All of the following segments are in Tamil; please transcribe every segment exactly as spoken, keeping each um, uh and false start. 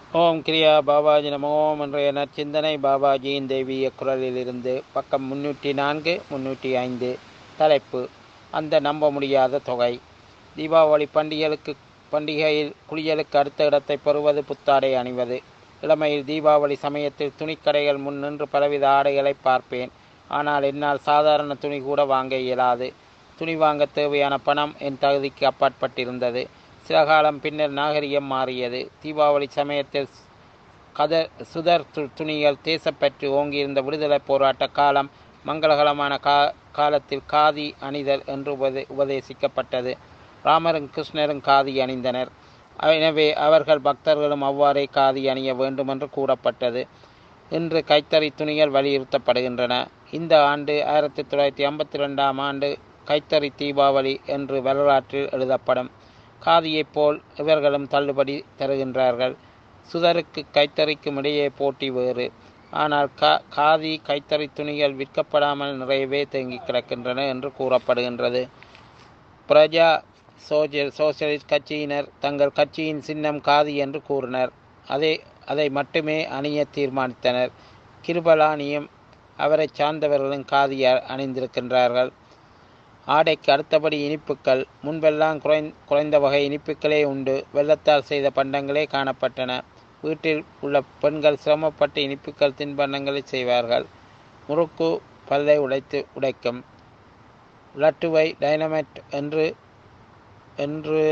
ஓம் கிரியா பாபாஜி நமோ என்ற நற்சிந்தனை பாபாஜியின் தெய்வீக குரலிலிருந்து பக்கம் முன்னூற்றி நான்கு முன்னூற்றி ஐந்து. தலைப்பு: அந்த நம்ப முடியாத தொகை. தீபாவளி பண்டிகைகளுக்கு பண்டிகையில் குளியலுக்கு அடுத்த இடத்தை பெறுவது புத்தாடை அணிவது. இளமையில் தீபாவளி சமயத்தில் துணிக்கடைகள் முன் நின்று பலவித ஆடைகளை பார்ப்பேன். ஆனால் என்னால் சாதாரண துணி கூட வாங்க இயலாது. துணி வாங்க தேவையான பணம் என் தகுதிக்கு அப்பாற்பட்டிருந்தது. சில காலம் பின்னர் நாகரிகம் மாறியது. தீபாவளி சமயத்தில் கதர் சுதர் து துணிகள் தேசப்பற்று ஓங்கியிருந்த விடுதலை போராட்ட காலம் மங்களகரமான கா காலத்தில் காதி அணிதல் என்று உபதே உபதேசிக்கப்பட்டது. ராமரும் கிருஷ்ணரும் காதி அணிந்தனர். எனவே அவர்கள் பக்தர்களும் அவ்வாறே காதி அணிய வேண்டும் என்று கூறப்பட்டது. இன்று கைத்தறி துணிகள் வலியுறுத்தப்படுகின்றன. இந்த ஆண்டு ஆயிரத்தி தொள்ளாயிரத்தி ஐம்பத்தி ரெண்டாம் ஆண்டு கைத்தறி தீபாவளி என்று வரலாற்றில் எழுதப்படும். காதியைப் போல் இவர்களும் தள்ளுபடி தருகின்றார்கள். சுதருக்கு கைத்தறிக்கும் இடையே போட்டி வேறு. ஆனால் கா காதி கைத்தறி துணிகள் விற்கப்படாமல் நிறையவே தேங்கி கிடக்கின்றன என்று கூறப்படுகின்றது. பிரஜா சோஜல் சோசியலிஸ்ட் கட்சியினர் தங்கள் கட்சியின் சின்னம் காதி என்று கூறினர். அதை அதை மட்டுமே அணிய தீர்மானித்தனர். கிருபலானியும் அவரை சார்ந்தவர்களும் காதி அணிந்திருக்கின்றார்கள். ஆடைக்கு அடுத்தபடி இனிப்புகள். முன்பெல்லாம் குறை குறைந்த வகை இனிப்புகளே உண்டு. வெள்ளத்தால் செய்த பண்டங்களே காணப்பட்டன. வீட்டில் உள்ள பெண்கள் சிரமப்பட்டு இனிப்புகள் தின்பண்டங்களை செய்வார்கள். முறுக்கு பல்லை உடைத்து உடைக்கும். லட்டுவை டைனமைட் என்று என்று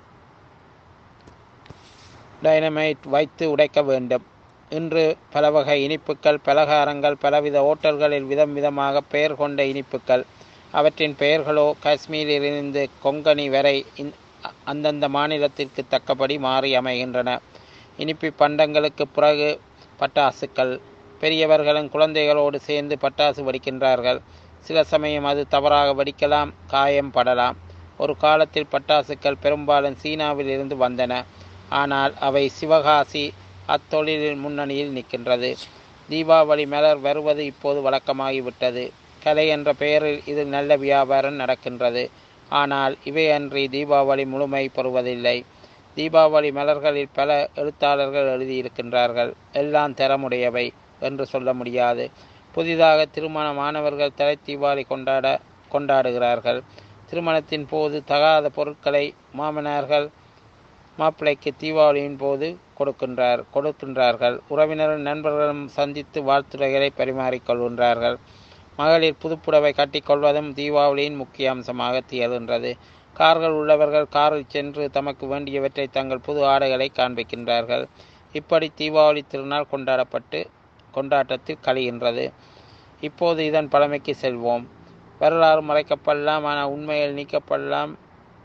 டைனமைட் வைத்து உடைக்க வேண்டும். இன்று பல வகை இனிப்புகள், பலகாரங்கள், பலவித ஓட்டல்களில் விதம் விதமாக பெயர் கொண்ட இனிப்புகள். அவற்றின் பெயர்களோ காஷ்மீரிலிருந்து கொங்கணி வரை அந்தந்த மாநிலத்திற்கு தக்கபடி மாறி அமைகின்றன. இனிப்பு பண்டங்களுக்கு பிறகு பட்டாசுக்கள். பெரியவர்களும் குழந்தைகளோடு சேர்ந்து பட்டாசு வெடிக்கின்றார்கள். சில சமயம் அது தவறாக வெடிக்கலாம், காயம் படலாம். ஒரு காலத்தில் பட்டாசுக்கள் பெரும்பாலும் சீனாவில் இருந்து வந்தன. ஆனால் அவை சிவகாசி அத்தொழிலில் முன்னணியில் நிற்கின்றது. தீபாவளி மலர் வருவது இப்போது வழக்கமாகிவிட்டது. கலை என்ற பெயரில் இதில் நல்ல வியாபாரம் நடக்கின்றது. ஆனால் இவையன்றி தீபாவளி முழுமை பெறுவதில்லை. தீபாவளி மலர்களில் பல எழுத்தாளர்கள் எழுதியிருக்கின்றார்கள். எல்லாம் தரமுடையவை என்று சொல்ல முடியாது. புதிதாக திருமணமானவர்கள் தலை தீபாவளி கொண்டாட கொண்டாடுகிறார்கள். திருமணத்தின் போது தகாத பொருட்களை மாமனார்கள் மாப்பிள்ளைக்கு தீபாவளியின் போது கொடுக்கின்றார் கொடுக்கின்றார்கள். உறவினரும் நண்பர்களும் சந்தித்து வாழ்த்துறைகளை பரிமாறிக்கொள்கின்றார்கள். மகளிர் புதுப்புடவை கட்டிக்கொள்வதும் தீபாவளியின் முக்கிய அம்சமாக திகழ்கின்றது. கார்கள் உள்ளவர்கள் காரில் சென்று தமக்கு வேண்டியவற்றை தங்கள் புது ஆடைகளை காண்பிக்கின்றார்கள். இப்படி தீபாவளி திருநாள் கொண்டாடப்பட்டு கொண்டாட்டத்தில் கழிகின்றது. இப்போது இதன் பழமைக்கு செல்வோம். வரலாறு மறைக்கப்படலாம், ஆனால் உண்மையில் நீக்கப்படலாம்.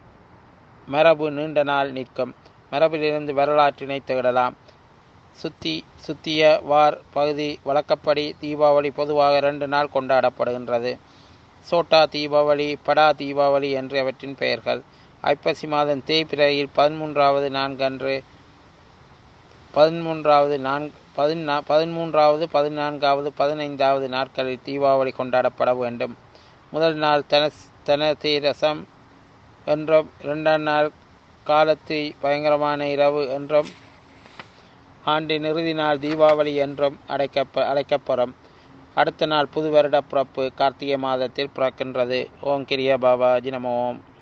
மரபு நீண்ட நாள் நிற்கும். மரபிலிருந்து வரலாற்றினை தேடலாம். சுத்தி சுத்திய வார் பகுதி வழக்கப்படி தீபாவளி பொதுவாக ரெண்டு நாள் கொண்டாடப்படுகின்றது. சோட்டா தீபாவளி, படா தீபாவளி என்று அவற்றின் பெயர்கள். ஐப்பசி மாதம் தேய்பிறையில் பதிமூன்றாவது நான்கன்று பதிமூன்றாவது நான்கு பதினா பதிமூன்றாவது பதினான்காவது பதினைந்தாவது நாட்களில் தீபாவளி கொண்டாடப்பட வேண்டும். முதல் நாள் தன தனதீரசம் என்றும், இரண்டாம் நாள் காலத்தி பயங்கரமான இரவு என்றும், ஆண்டின் இறுதி நாள் தீபாவளி என்றும் அழைக்கப்ப அழைக்கப்படும். அடுத்த நாள் புது வருட பிறப்பு கார்த்திகை மாதத்தில் பிறக்கின்றது. ஓம் கிரியா பாபாஜி நமோ.